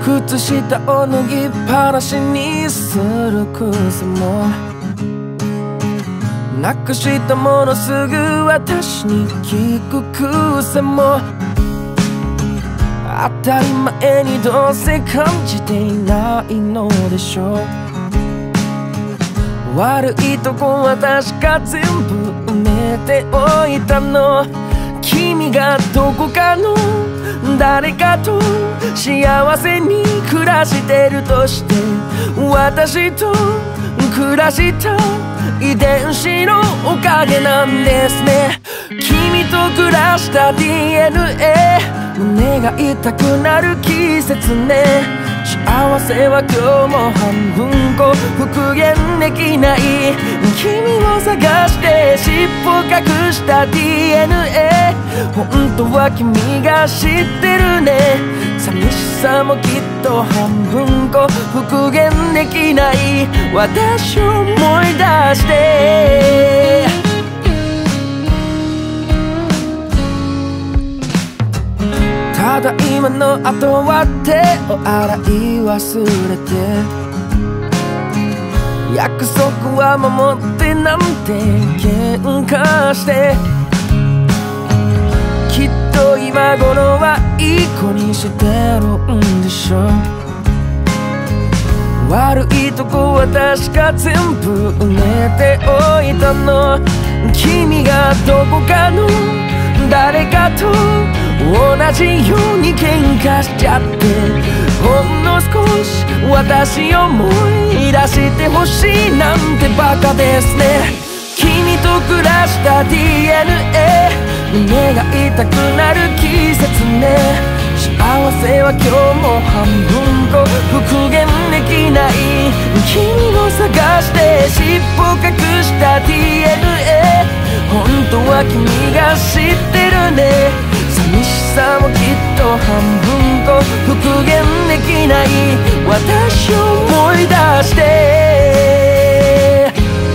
靴下を脱ぎっぱなしにする癖も、なくしたものすぐ私に聞く癖も、当たり前にどうせ感じていないのでしょう。悪いとこは確か全部埋めておいたの。君がどこかの誰かと幸せに暮らしてるとして、私と暮らした遺伝子のおかげなんですね。君と暮らした DNA、 胸が痛くなる季節ね。幸せは今日も半分こ復元できない。君を探して尻尾隠した DNA、 本当は君が知ってるね。寂しさもきっと半分こ復元できない私を思い出して、ただ今の後は手を洗い忘れて、約束は守ってなんて喧嘩して、きっと今頃はいい子にしてるんでしょう。悪いとこは確か全部埋めておいたの。君がどこかの誰かと同じように喧嘩しちゃって、ほんの少し私を思い出してほしいなんてバカですね。君と暮らした DNA、 胸が痛くなる季節ね。幸せは今日も半分こ復元できない。君を探して尻尾隠した DNA、 本当は君が知ってるね。寂しさもきっと半分こ復元できない私を思い出して、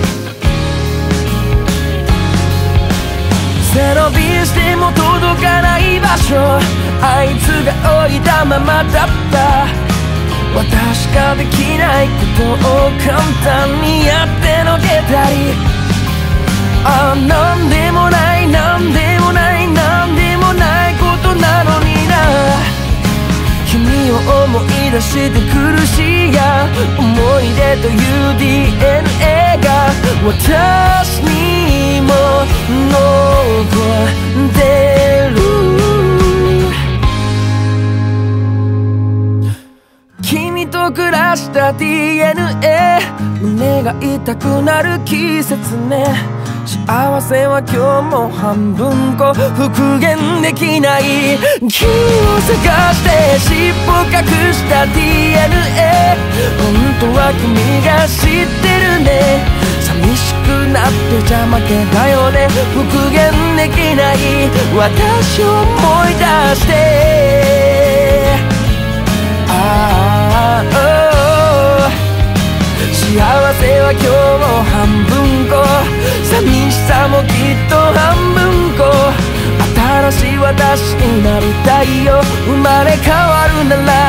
背伸びしても届かない場所、あいつが置いたままだった。私しかできないことを簡単にやってのけたり、なんでもないなんでもないなんでもないことなのにな。君を思い出して苦しいや思い出という DNA が私にも残ってる。君と暮らした DNA、 胸が痛くなる季節ね。幸せは今日も半分こ復元できない。君を探して尻尾隠した DNA、 本当は君が知ってるね。寂しくなって邪魔けだよね。復元できない私を思い出して、幸せは今日も半分こ、寂しさもきっと半分こ、新しい私になりたいよ。生まれ変わるなら